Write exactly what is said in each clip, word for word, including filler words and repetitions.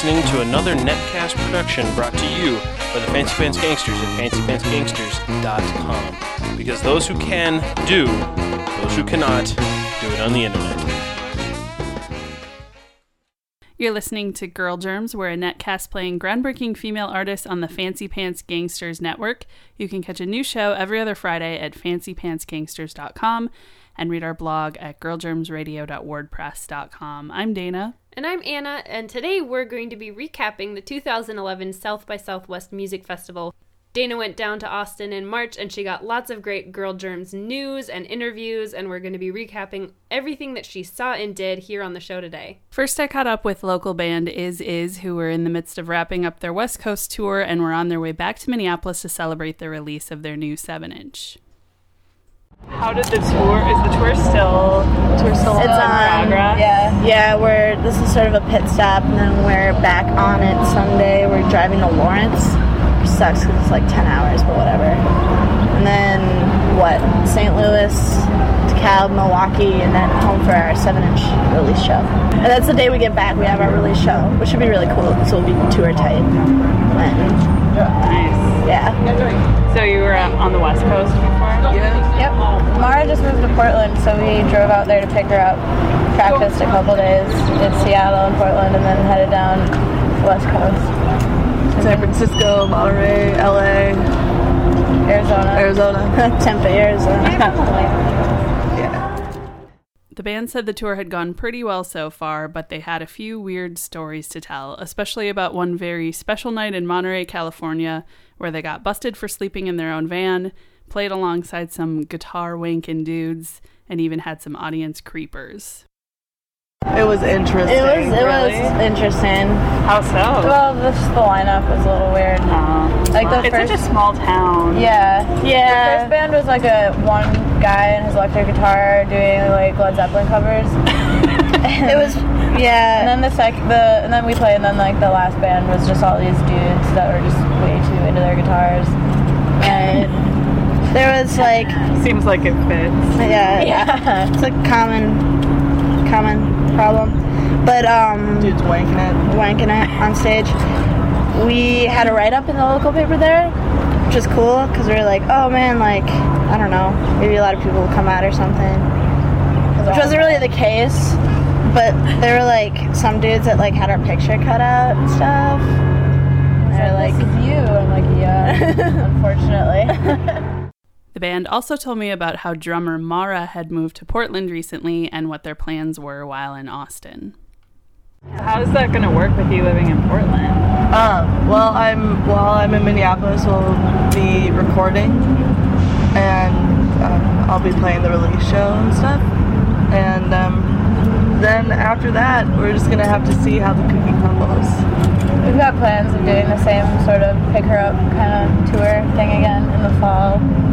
listening to another Netcast production brought to you by the Fancy Pants Gangsters at fancy pants gangsters dot com. Because those who can, do. Those who cannot, do it on the internet. You're listening to Girl Germs. We're a netcast playing groundbreaking female artists on the Fancy Pants Gangsters network. You can catch a new show every other Friday at fancy pants gangsters dot com and read our blog at girl germs radio dot wordpress dot com. I'm Dana. And I'm Anna, and today we're going to be recapping the two thousand eleven South by Southwest Music Festival. Dana went down to Austin in March, and she got lots of great Girl Germs news and interviews, and we're going to be recapping everything that she saw and did here on the show today. First, I caught up with local band Is Is, who were in the midst of wrapping up their West Coast tour and were on their way back to Minneapolis to celebrate the release of their new seven inch. How did the tour, is the tour still, tour still it's in on, progress? Yeah, yeah, we're, this is sort of a pit stop, and then we're back on it Sunday. We're driving to Lawrence, which sucks because it's like ten hours, but whatever. And then, what, Saint Louis, DeKalb, Milwaukee, and then home for our seven inch release show. And that's the day we get back, we have our release show, which should be really cool, because we'll be tour tight. And, Nice. yeah. So you were um, on the West Coast before? Yeah. Yep. Mara just moved to Portland, so we drove out there to pick her up. Practiced a couple days in Seattle and Portland, and then headed down West Coast. San Francisco, Monterey, L A, Arizona. Arizona. Tempe, Arizona. The band said the tour had gone pretty well so far, but they had a few weird stories to tell, especially about one very special night in Monterey, California, where they got busted for sleeping in their own van, played alongside some guitar wanking dudes, and even had some audience creepers. It was interesting. It was it really? was interesting. How so? Well, the, the lineup was a little weird. Uh, Like the it's first, such a small town. yeah, Yeah. The first band was like a one guy and his electric guitar doing like Led Zeppelin covers. It was yeah. And then the sec the and then we played, and then like the last band was just all these dudes that were just way too into their guitars. And there was like Seems like it fits. yeah, yeah. It's a common common problem. But um Dude's wanking it. wanking it on stage. We had a write-up in the local paper there, which was cool, because we were like, oh man, like, I don't know, maybe a lot of people will come out or something. Which wasn't really the case, but there were like some dudes that like had our picture cut out and stuff. And they were like, this is you. I'm like, yeah, unfortunately. The band also told me about how drummer Mara had moved to Portland recently and what their plans were while in Austin. How is that going to work with you living in Portland? Um, well, I'm while I'm in Minneapolis, we'll be recording, and um, I'll be playing the release show and stuff. And um, then after that, we're just gonna have to see how the cookie crumbles. We've got plans of doing the same sort of pick her up kind of tour thing again in the fall.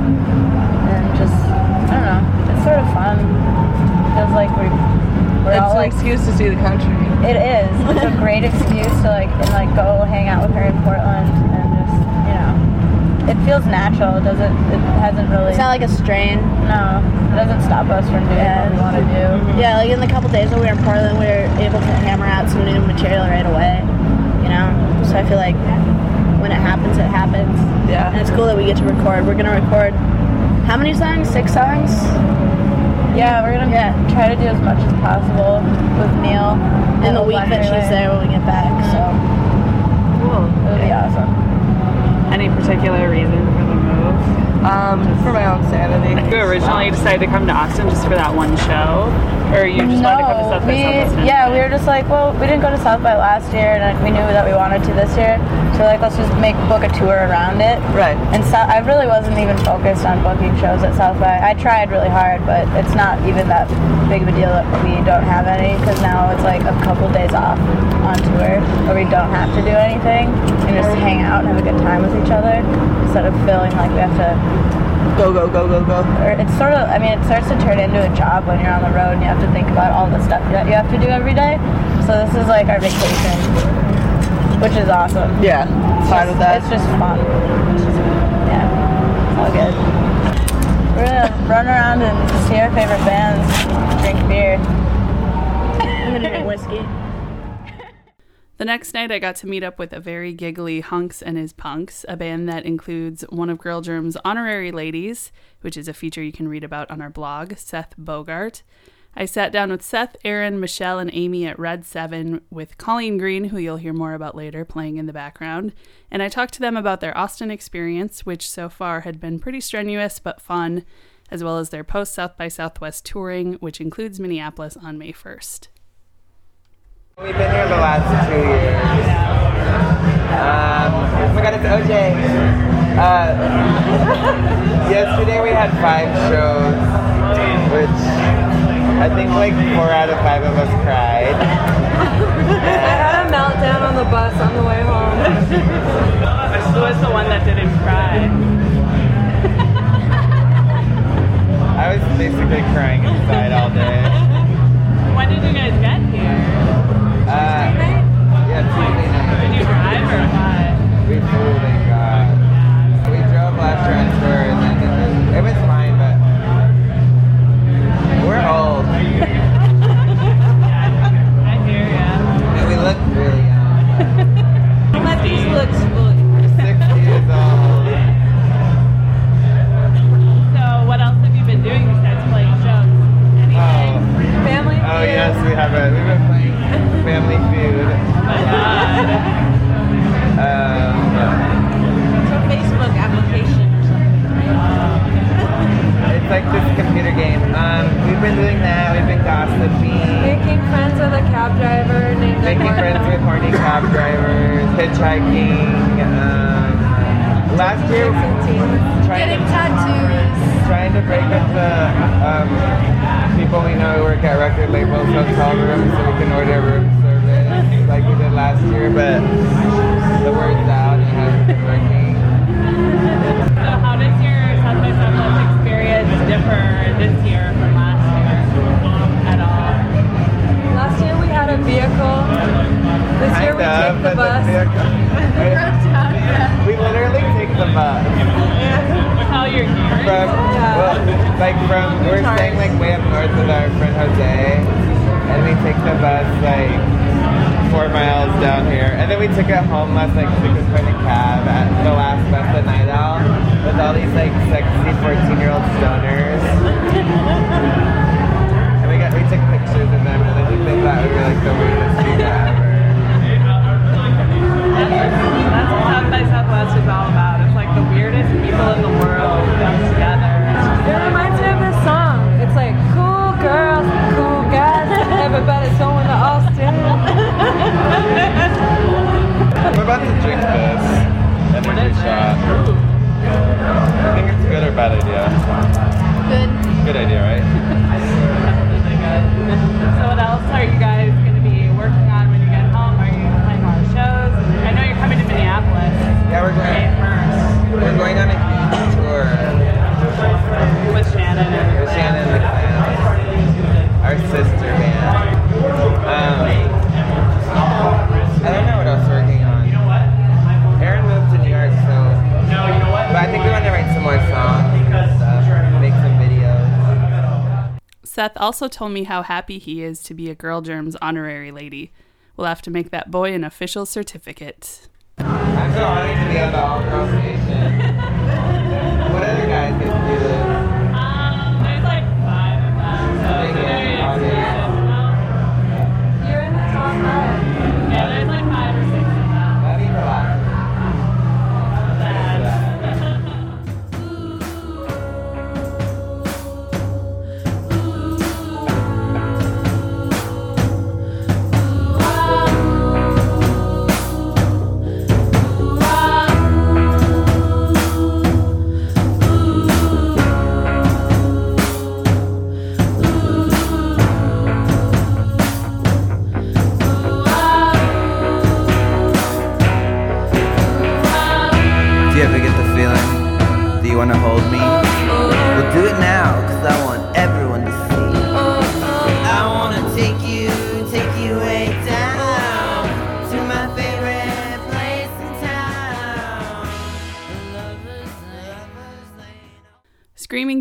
And just, I don't know, it's sort of fun. Feels like we, we're It's all an like, excuse to see the country. it is. It's a great excuse to like, and like go hang out with her in Portland and just, you know, it feels natural. It doesn't, it hasn't really. It's not like a strain. No, it doesn't stop us from doing Yeah. what we want to do. Yeah, like in the couple days that we were in Portland, we were able to hammer out some new material right away, you know? So I feel like when it happens, it happens. Yeah. And it's cool that we get to record. We're going to record, how many songs? Six songs? Yeah, we're gonna Yeah. try to do as much as possible with Neil In the It'll week blend that she's everywhere. there when we get back, so. Cool. It'll be awesome. Any particular reason for the move? Um, for my own sanity. You originally decided to come to Austin just for that one show? Or you just wanted to come to South by we, Southwest? yeah, we were just like, well, we didn't go to South by last year, and we knew that we wanted to this year. So like, let's just make book a tour around it. Right. And so I really wasn't even focused on booking shows at South by. I tried really hard, but it's not even that big of a deal that we don't have any, because now it's like a couple days off on tour where we don't have to do anything and just hang out and have a good time with each other instead of feeling like we have to. Go, go, go, go, go. Or it's sort of, I mean, it starts to turn into a job when you're on the road and you have to think about all the stuff that you have to do every day. So this is like our vacation, which is awesome. Yeah, fine with that. It's just fun. It's just, yeah, it's all good. We're gonna run around and see our favorite bands, drink beer. I'm gonna drink whiskey. The The next night, I got to meet up with a very giggly Hunks and His Punks, a band that includes one of Girl Germ's honorary ladies, which is a feature you can read about on our blog, Seth Bogart. I sat down with Seth, Aaron, Michelle, and Amy at Red seven with Colleen Green, who you'll hear more about later, playing in the background, and I talked to them about their Austin experience, which so far had been pretty strenuous but fun, as well as their post-South by Southwest touring, which includes Minneapolis on May first. We've been here the last two years. Um, oh my god, it's O J. Uh, yesterday we had five shows, which I think like four out of five of us cried. I had a meltdown on the bus on the way home. Who was the one that didn't cry? I was basically crying inside all day. When did you guys get here? Uh, yeah, Tuesday night. Did you drive or what? We flew, thank God. We drove last transfer and then it was, it was fine, but we're old. I hear ya. And we look really young. My piece looks full. We're sixty years old. So what else have you been doing besides playing shows? Oh, Family oh Feud. yes, we have a, we've been playing Family Feud. Oh my god. Um, It's a Facebook application or something. it's like this computer game. Um, we've been doing that, we've been gossiping. Making friends with a cab driver named Making friends with horny cab drivers, hitchhiking. Um, last year, trying Getting to, tattoos. trying to break up the um, people we know who work at record labels hotel rooms so we can order room service like we did last year, but the word's out and it hasn't been working. So how does your South by Southwest experience differ this year from last year at all? Last year we had a vehicle. This year we Kind of, take the but bus. we literally take the bus. With all your gear? From, well, like from, we're staying like way up north with our friend Jose, and we take the bus like four miles down here, and then we took it home last night because we couldn't find a cab at the last bus at Night Owl with all these like sexy fourteen year old stoners. And we got, we took pictures of them, and I think they thought we were like the weirdest people ever. That's what South by Southwest is all about. It's like the weirdest people in the world come together. It reminds me of this song. It's like cool girls, cool guys, everybody's going to Austin. We're about to drink this energy shot. I think it's a good or bad idea? Good. Good idea, right? Definitely good. So what else are you guys going to be working on when you get home? Are you playing a lot of shows? I know you're coming to Minneapolis. Yeah, we're going. May first. We're going on a huge tour With Shannon and with Shannon and the Clams, our sister band. Um, I don't know what else we're working on. Aaron moved to New York, so. But I think we want to write some more songs and stuff, make some videos. Seth also told me how happy he is to be a Girl Germ's honorary lady. We'll have to make that boy an official certificate. I'm so honored to be on the All Girl Station. What other guys get to do this? Um, there's like five of them. So it's very exclusive. You're in the top five. Yeah, there's like five or six of them. That'd be relaxing. Ooh,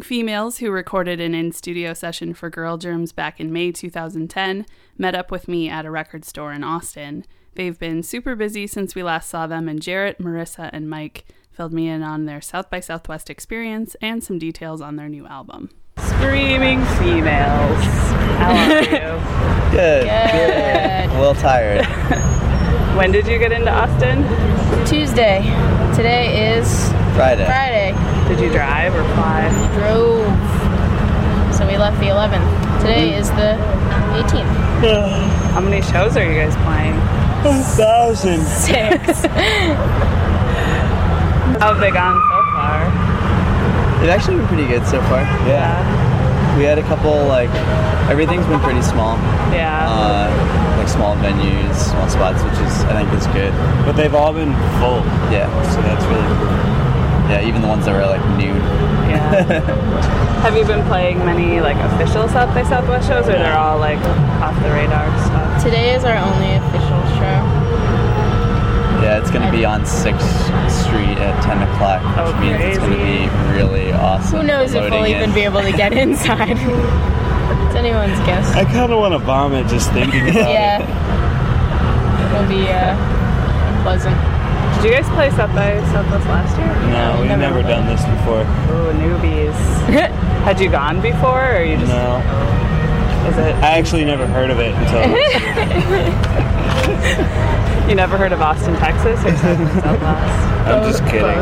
females who recorded an in-studio session for Girl Germs back in May two thousand ten met up with me at a record store in Austin. They've been super busy since we last saw them, and Jarrett, Marissa, and Mike filled me in on their South by Southwest experience and some details on their new album. Screaming females. How are you? Good. Good. A little tired. When did you get into Austin? Tuesday. Today is Friday. Friday. Did you drive or fly? We drove. So we left the eleventh. Today is the eighteenth. How many shows are you guys playing? A thousand. Six. How have they gone so far? They've actually been pretty good so far. Yeah. We had a couple, like, everything's been pretty small. Yeah. Uh, like small venues, small spots, which is, I think, is good. But they've all been full. Yeah. So that's really cool. Yeah, even the ones that were, like, new. Yeah. Have you been playing many, like, official South by Southwest shows, or they're all, like, off the radar stuff? Today is our only official show. Yeah, it's going to be on sixth Street at ten o'clock, which Oh, means it's going to crazy. be really awesome. Who knows if we'll Loading even in. be able to get inside. It's anyone's guess. I kind of want to vomit just thinking about Yeah. it. It'll be uh, pleasant. Did you guys play South by Southwest last year? No, we've never done this before. Ooh, newbies. Had you gone before, or you just... No. Is it... I actually never heard of it until... You never heard of Austin, Texas, or South by Southwest? I'm just kidding.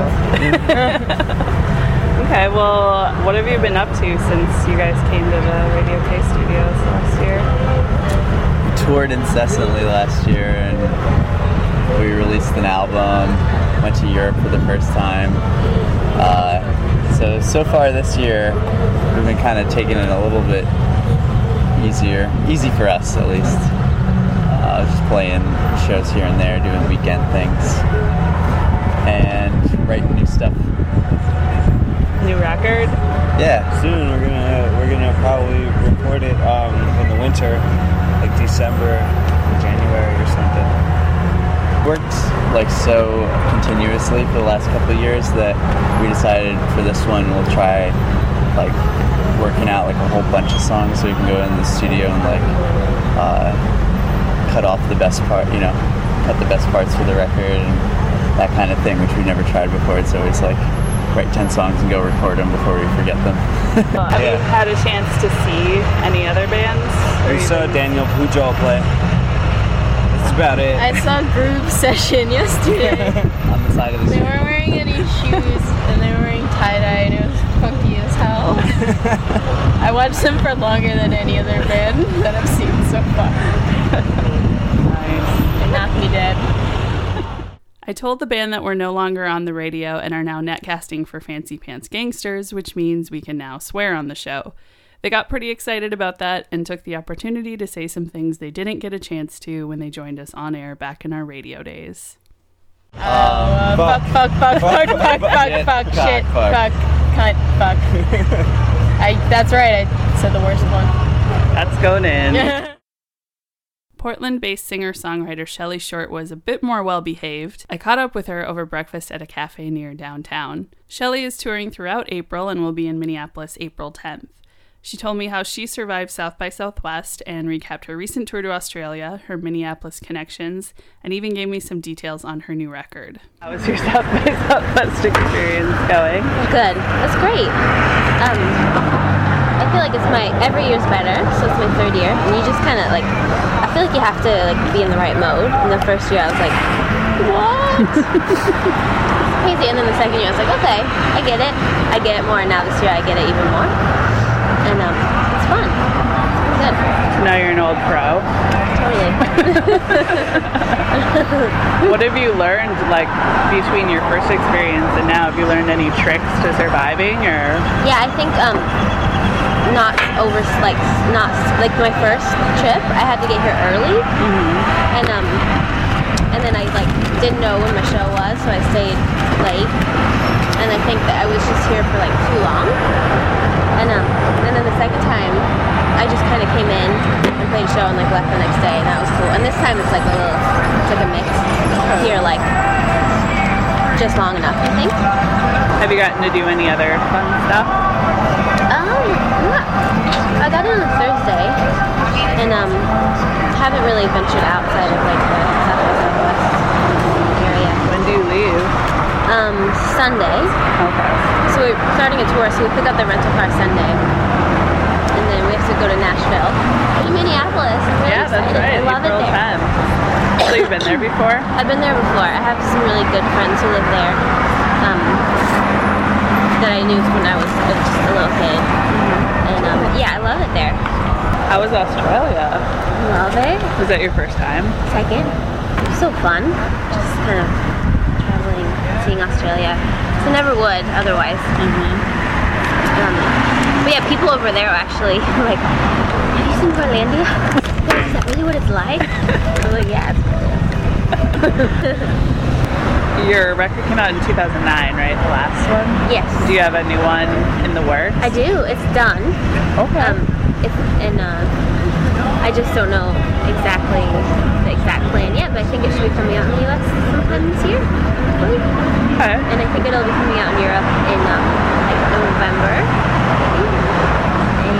Okay, well, what have you been up to since you guys came to the Radio K studios last year? We toured incessantly last year, and we released an album, went to Europe for the first time. Uh, so, so far this year, we've been kind of taking it a little bit easier, easy for us at least. Uh, just playing shows here and there, doing weekend things, and writing new stuff. New record? Yeah. Soon we're gonna we're gonna probably record it um, in the winter, like December, January or something. Worked like so continuously for the last couple of years that we decided for this one we'll try like working out like a whole bunch of songs so we can go in the studio and like uh, cut off the best part, you know, cut the best parts for the record and that kind of thing, which we've never tried before. It's always like write ten songs and go record them before we forget them. Well, have Yeah. you had a chance to see any other bands? Or We you- saw Daniel Pujol play. That's about it. I saw Groove Session yesterday. On the side of the They street. weren't wearing any shoes and they were wearing tie-dye and it was funky as hell. I watched them for longer than any other band that I've seen so far. Nice. They knocked me dead. I told the band that we're no longer on the radio and are now netcasting for Fancy Pants Gangsters, which means we can now swear on the show. They got pretty excited about that and took the opportunity to say some things they didn't get a chance to when they joined us on air back in our radio days. Oh, uh, fuck, fuck, fuck, fuck, fuck, fuck, Shit, fuck, cock, shit, fuck. fuck, cunt, fuck. I, that's right, I said the worst one. That's going in. Portland-based singer-songwriter Shelley Short was a bit more well-behaved. I caught up with her over breakfast at a cafe near downtown. Shelley is touring throughout April and will be in Minneapolis April tenth. She told me how she survived South by Southwest and recapped her recent tour to Australia, her Minneapolis connections, and even gave me some details on her new record. How was your South by Southwest experience going? Good. That's great. Um, I feel like it's my every year's better, so it's my third year, and you just kind of like. I feel like you have to like be in the right mode. In the first year, I was like, what? Crazy. And then the second year, I was like, okay, I get it. I get it more. And now this year, I get it even more. And um, it's fun. It's good. So now you're an old pro. Totally. What have you learned, like, between your first experience and now? Have you learned any tricks to surviving, or? Yeah, I think um, not over like not like my first trip. I had to get here early, mm-hmm. and um, and then I like didn't know when my show was, so I stayed late. And I think that I was just here for like too long. And um, and then the second time, I just kind of came in and played a show and like left the next day, and that was cool. And this time it's like a little, it's like a mix. Here like just long enough, I think. Have you gotten to do any other fun stuff? got in on Thursday, and um, haven't really ventured outside of like the South by Southwest area. When do you leave? Um, Sunday. Okay. So we're starting a tour, so we pick up the rental car Sunday, and then we have to go to Nashville, to Minneapolis. I'm really Yeah, that's excited. right. I love April it there. tenth. So you've been there before? I've been there before. I have some really good friends who live there um, that I knew when I was just a little kid. And um, yeah, I love it there. How was Australia? Love it. Was that your first time? Second. It was so fun. Just kind of traveling, seeing Australia. So never would otherwise. Mm-hmm. Um, but yeah, people over there are actually like, have you seen Groenlandia? Is that really what it's like? I'm like, yeah. Your record came out in two thousand nine, right? The last one? Yes. Do you have a new one in the works? I do. It's done. Okay. Um, it's, and uh, I just don't know exactly the exact plan yet, but I think it should be coming out in the U S sometime this year. Hopefully. Okay. And I think it'll be coming out in Europe in um, like November. And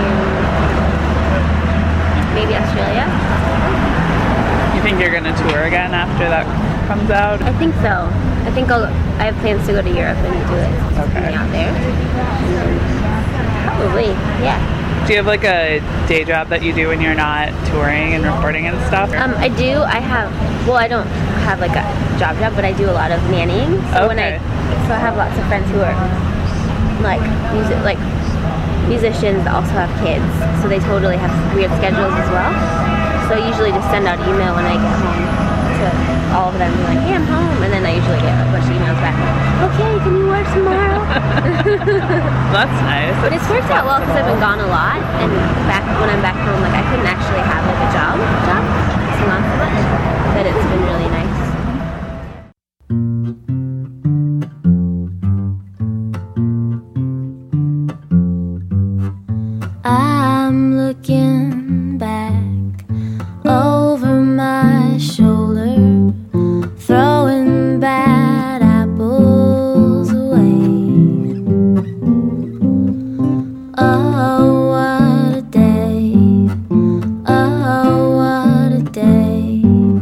maybe Australia. You think you're going to tour again after that comes out? I think so. I think I'll, I have plans to go to Europe and do it. Okay. Out there. Probably, yeah. Do you have like a day job that you do when you're not touring and recording and stuff? Um, I do. I have. Well, I don't have like a job job, but I do a lot of nannying. So Okay. when I, so I have lots of friends who are like music, like musicians that also have kids. So they totally have weird schedules as well. So I usually just send out email when I get home to all of them, be like, "Hey, I'm home," and then I usually get a bunch of emails back. Okay, can you work tomorrow? That's nice. But it's worked out well because I've been gone a lot, and back when I'm back home, like I couldn't actually have like a job, job, so not so much. But it's been really nice. I'm looking back over my shoulder, throwing bad apples away. Oh, what a day. Oh, what a day.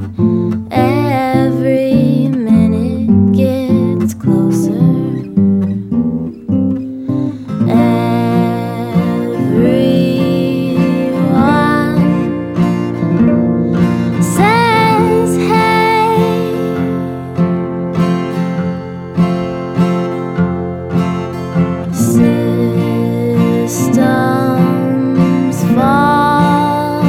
Every minute gets closer. Everyone says hey. Systems fall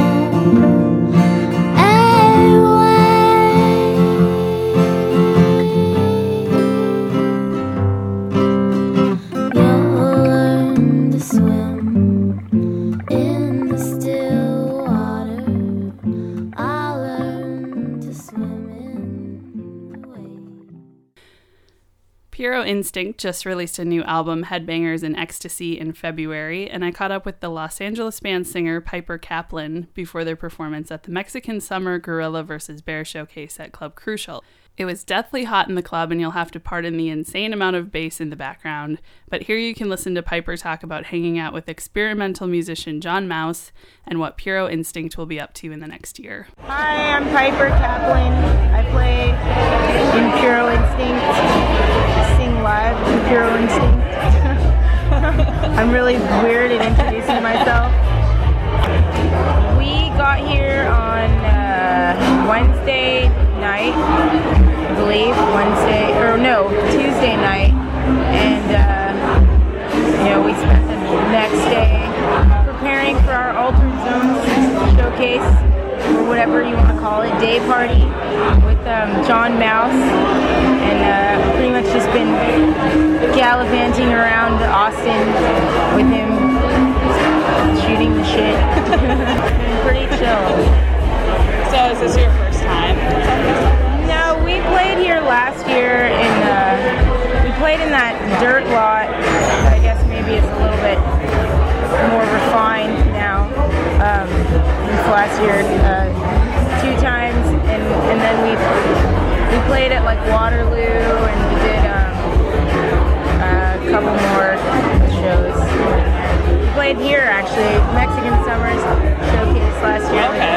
away. You'll learn to swim in the still water. I'll learn to swim in the waves. Puro Instinct just released a new album, Headbangers in Ecstasy, in February, and I caught up with the Los Angeles band singer Piper Kaplan before their performance at the Mexican Summer Gorilla versus. Bear showcase at Club Crucial. It was deathly hot in the club, and you'll have to pardon the insane amount of bass in the background, but here you can listen to Piper talk about hanging out with experimental musician John Mouse and what Puro Instinct will be up to in the next year. Hi, I'm Piper Kaplan. I play in Puro Instinct. I sing live in Puro Instinct. I'm really weird at introducing myself. We got here on uh, Wednesday night, I believe. Wednesday, or no, Tuesday night. And, uh, you know, we spent the next day preparing for our Altered Zones showcase, or whatever you want to call it, day party with um, John Mouse, and uh, pretty much just been gallivanting around Austin with him, shooting the shit. Been pretty chill. So is this your first time? No, we played here last year in, uh, we played in that dirt lot. I guess maybe it's a little bit more refined now. Um, this last year, uh, two times, and, and then we we played at like Waterloo, and we did um, a couple more shows. We played here actually, Mexican Summer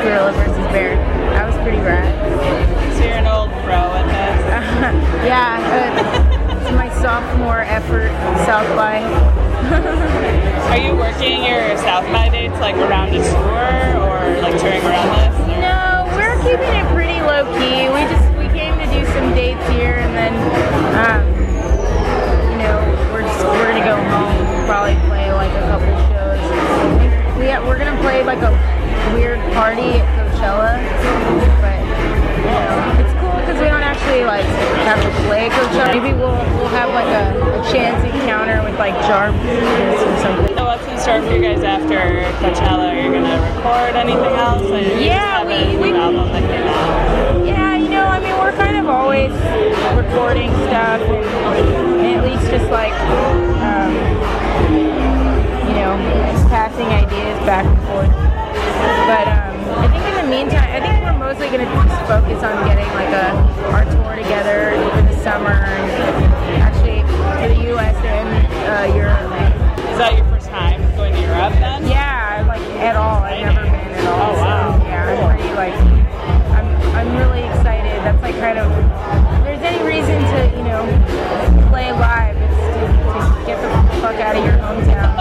gorilla versus bear. That was pretty rad. So you're an old pro at this. Yeah, uh, it's my sophomore effort, South by. Are you working your South by dates like around a tour or like touring around this? You know, we're keeping it pretty low key. We just we came to do some dates here, and then um, you know we're just we're gonna go home, probably play like a couple shows. We we're gonna play like a weird party at Coachella, but you know it's cool because we don't actually like have to play at Coachella. Maybe we'll we'll have like a, a chance encounter with like Jarvis or something. So what's in store for you guys after Coachella? Are you gonna record anything else? Or you Yeah, just have we- an we- album that came out? Yeah, you know, I mean, we're kind of always recording stuff and, and at least just like, um, you know, just passing ideas back and forth. But um, I think in the meantime, I think we're mostly going to just focus on getting like a our tour together for the summer and actually for the U S and uh, Europe. Is that your first time going to Europe then? Yeah, like at all. I've never been at all. Oh, wow. So, yeah, I'm pretty like, I'm, I'm really excited. That's like kind of, if there's any reason to, you know, play live, it's to, to get the fuck out of your hometown.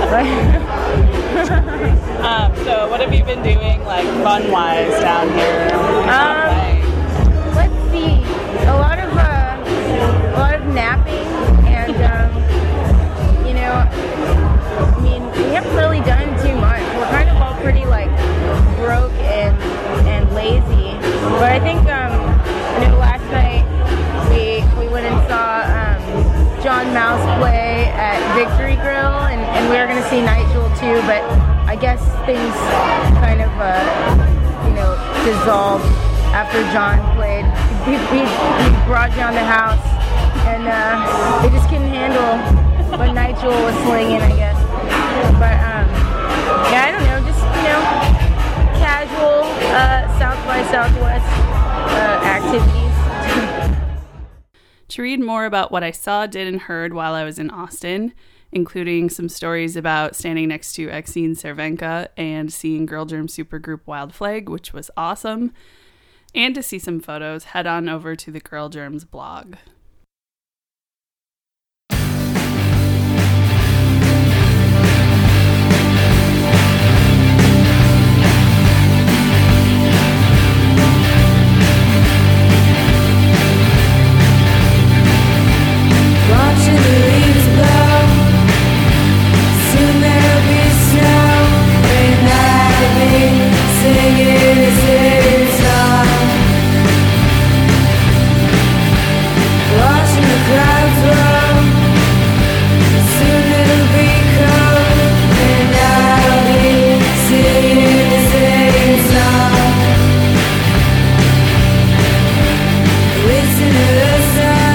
um, so what have you been doing like fun-wise down here? Um, let's see. A lot of, uh, a lot of napping and, um, you know, I mean, we haven't really done too much. We're kind of all pretty like broke and and lazy. But I think um, you know, last night we we went and saw um, John Mouse play at Victory Grill, and, and we were gonna see Nigel too. But I guess things kind of uh, you know dissolved after John played. He, he, he brought down the house, and uh, they just couldn't handle what Nigel was slinging, I guess. But um, yeah, I don't know, just you know, casual uh, South by Southwest uh, activities. To read more about what I saw, did, and heard while I was in Austin, including some stories about standing next to Exene Cervenka and seeing Girl Germ supergroup Wild Flag, which was awesome, and to see some photos, head on over to the Girl Germs blog. Watching the leaves blow, soon there'll be snow, and I'll be singing a singing song. Watching the clouds roll, soon it'll be cold, and I'll be singing a singing song. Listen to the sun.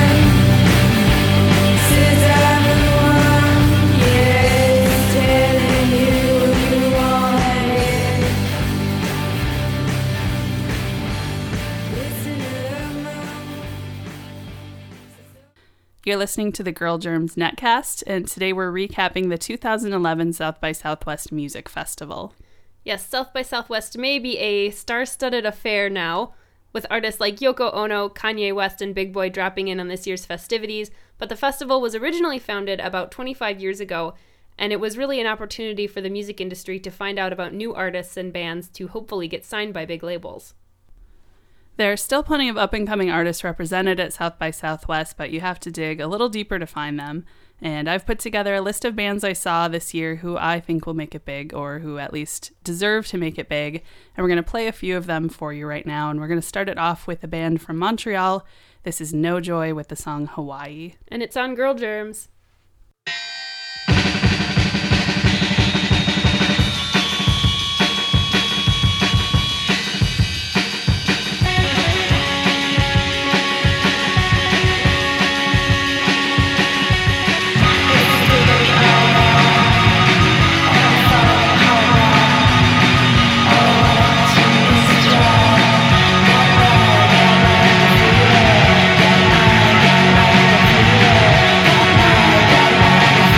You're listening to the Girl Germs Netcast, and today we're recapping the two thousand eleven South by Southwest Music Festival. Yes, South by Southwest may be a star-studded affair now, with artists like Yoko Ono, Kanye West, and Big Boy dropping in on this year's festivities, but the festival was originally founded about twenty-five years ago, and it was really an opportunity for the music industry to find out about new artists and bands to hopefully get signed by big labels. There are still plenty of up-and-coming artists represented at South by Southwest, but you have to dig a little deeper to find them. And I've put together a list of bands I saw this year who I think will make it big, or who at least deserve to make it big. And we're going to play a few of them for you right now. And we're going to start it off with a band from Montreal. This is No Joy with the song Hawaii. And it's on Girl Germs. Bye.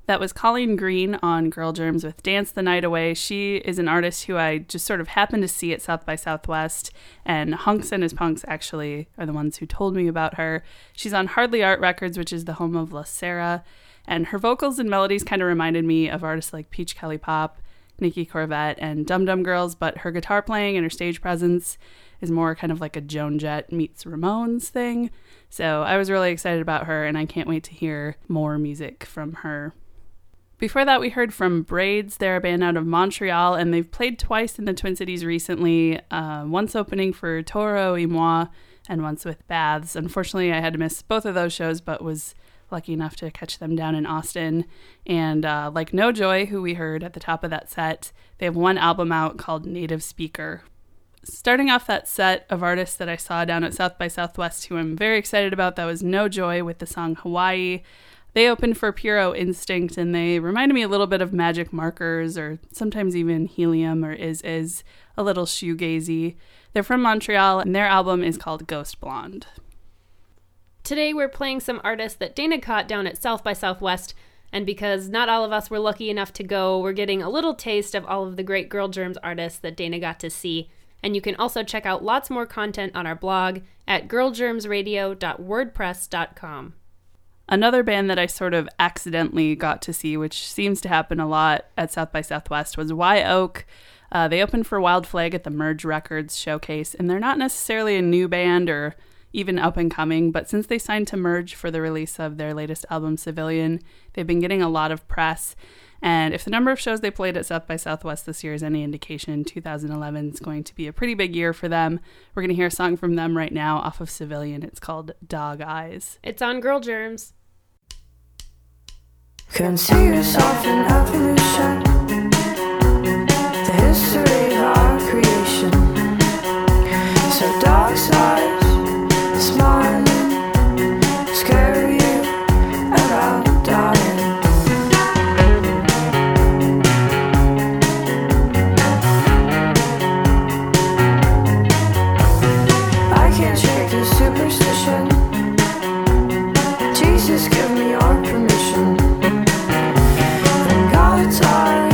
That was Colleen Green on Girl Germs with Dance the Night Away. She is an artist who I just sort of happened to see at South by Southwest, and Hunks and His Punks actually are the ones who told me about her. She's on Hardly Art Records, which is the home of La Sera, and her vocals and melodies kind of reminded me of artists like Peach Kelly Pop, Nikki Corvette, and Dum Dum Girls, but her guitar playing and her stage presence is more kind of like a Joan Jett meets Ramones thing. So I was really excited about her, and I can't wait to hear more music from her. Before that, we heard from Braids. They're a band out of Montreal, and they've played twice in the Twin Cities recently, uh, once opening for Toro y Moi and once with Baths. Unfortunately, I had to miss both of those shows, but was lucky enough to catch them down in Austin. And uh, like No Joy, who we heard at the top of that set, they have one album out called Native Speaker. Starting off that set of artists that I saw down at South by Southwest, who I'm very excited about, that was No Joy with the song Hawaii. They opened for Puro Instinct, and they reminded me a little bit of Magic Markers, or sometimes even Helium or Is Is, a little shoegazy. They're from Montreal, and their album is called Ghost Blonde. Today we're playing some artists that Dana caught down at South by Southwest, and because not all of us were lucky enough to go, we're getting a little taste of all of the great Girl Germs artists that Dana got to see. And you can also check out lots more content on our blog at girl germs radio dot wordpress dot com. Another band that I sort of accidentally got to see, which seems to happen a lot at South by Southwest, was Wye Oak. Uh, they opened for Wild Flag at the Merge Records showcase, and they're not necessarily a new band or even up and coming, but since they signed to Merge for the release of their latest album, Civilian, they've been getting a lot of press. And if the number of shows they played at South by Southwest this year is any indication, two thousand eleven is going to be a pretty big year for them. We're going to hear a song from them right now off of Civilian. It's called Dog Eyes. It's on Girl Germs. Consider yourself in evolution, the history of our creation. So dog's eyes, smiling, scare you about dying. I can't shake the superstition. Jesus, give me your permission. God's eyes.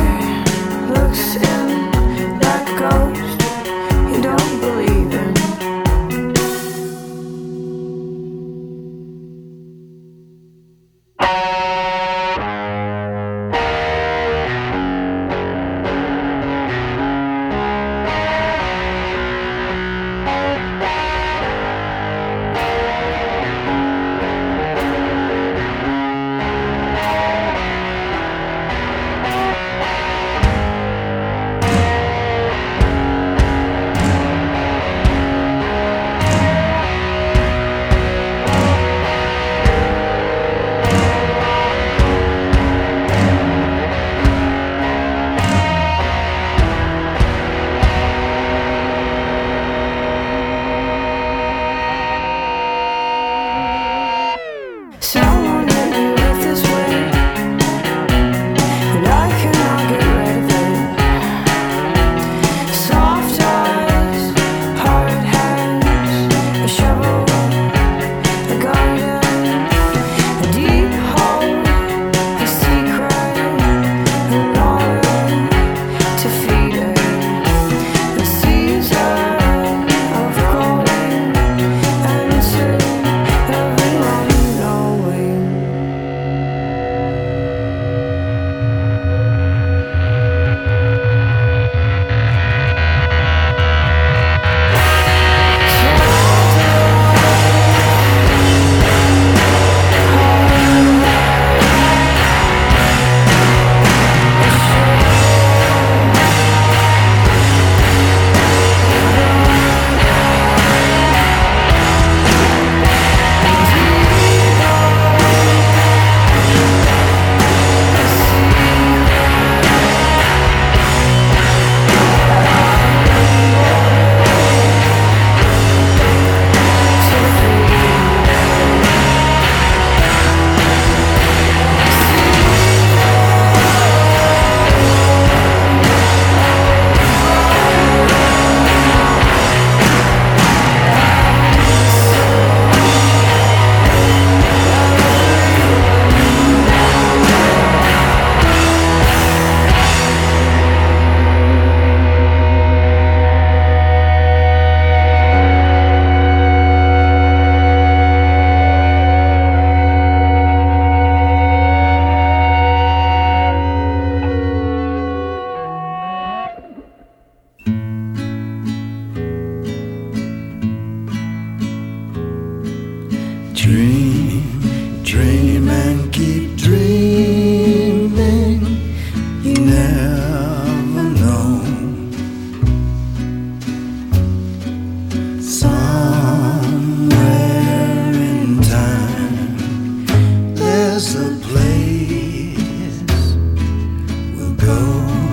There's a place we'll go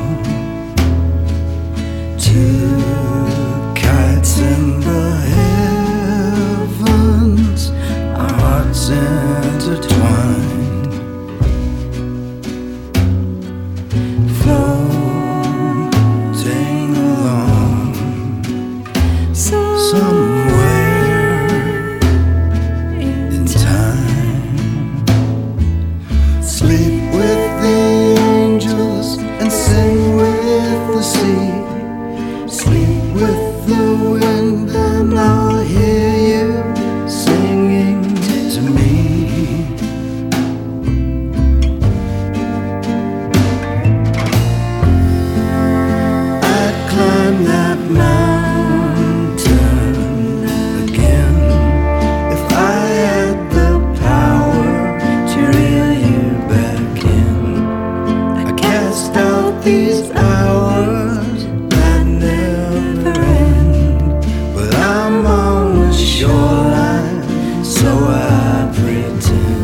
to, kites in the heavens, our hearts intertwined, floating along somewhere in time. Sleep with the angels and sing with the sea. Sleep with the wind and I'll hear you singing to me. I'd climb that mountain again if I had the power to reel you back in. I cast out these hours that never end, but I'm on the shoreline, so I pretend.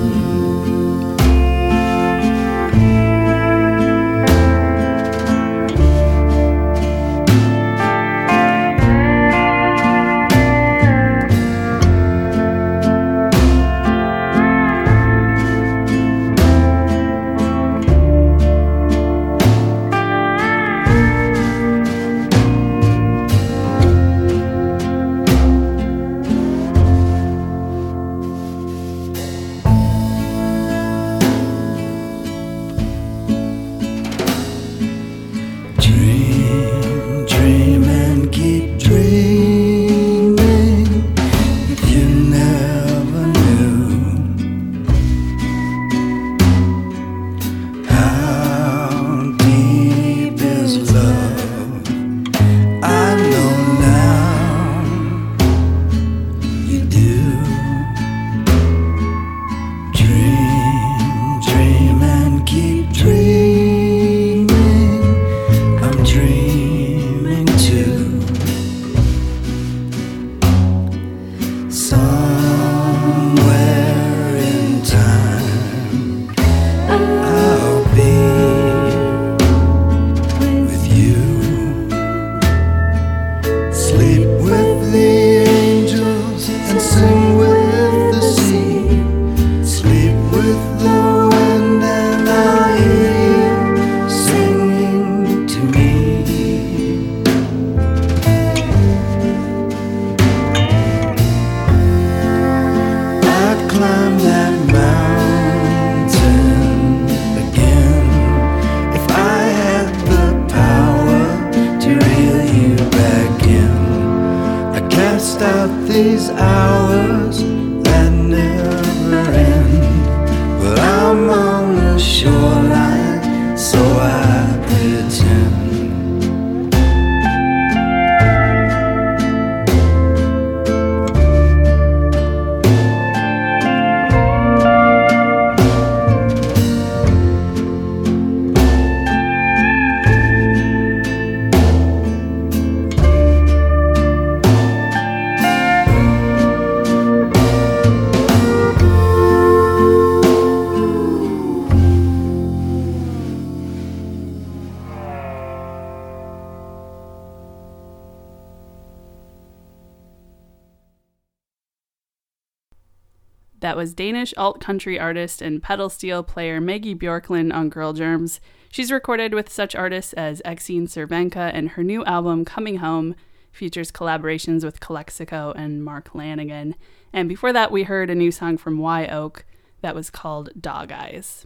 Dream, dream and keep dreaming. If you never knew how deep is love, I know now you do. Dream, dream and keep dreaming. I'm dreaming too. Somewhere in time, I'll be with you. Sleep with the angels and sing with the sea. Sleep with the wind and I'll hear you singing to me. I'd climb that mountain again if I had the power to reel you back in. I cast out these hours that never end, but I'm on the shoreline, so I pretend. That was Danish alt-country artist and pedal steel player Maggie Bjorklund on Girl Germs. She's recorded with such artists as Exene Cervenka, and her new album, Coming Home, features collaborations with Calexico and Mark Lanigan. And before that, we heard a new song from Y Oak that was called Dog Eyes.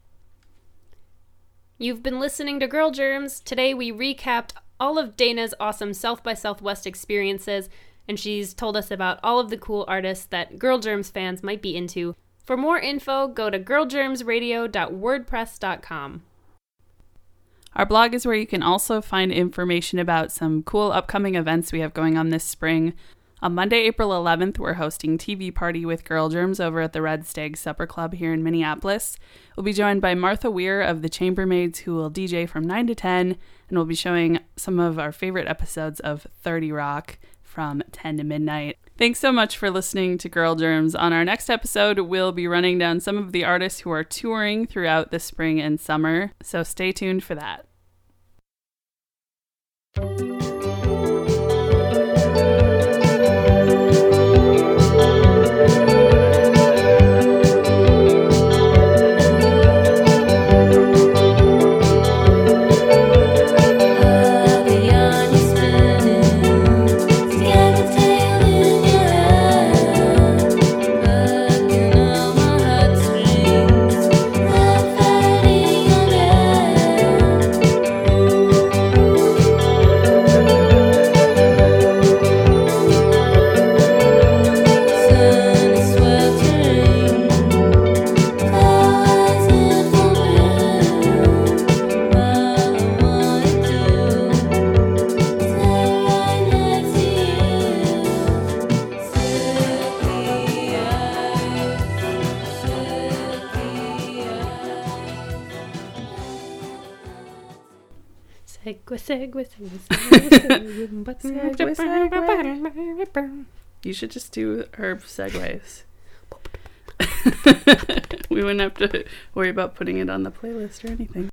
You've been listening to Girl Germs. Today we recapped all of Dana's awesome South by Southwest experiences, and she's told us about all of the cool artists that Girl Germs fans might be into. For more info, go to girl germs radio dot wordpress dot com. Our blog is where you can also find information about some cool upcoming events we have going on this spring. On Monday, April eleventh, we're hosting T V Party with Girl Germs over at the Red Stag Supper Club here in Minneapolis. We'll be joined by Martha Weir of the Chambermaids, who will D J from nine to ten, and we'll be showing some of our favorite episodes of thirty Rock from ten to midnight. Thanks so much for listening to Girl Germs. On our next episode, we'll be running down some of the artists who are touring throughout the spring and summer, so stay tuned for that. Segway, segway, segway, segway. You should just do herb segues. We wouldn't have to worry about putting it on the playlist or anything.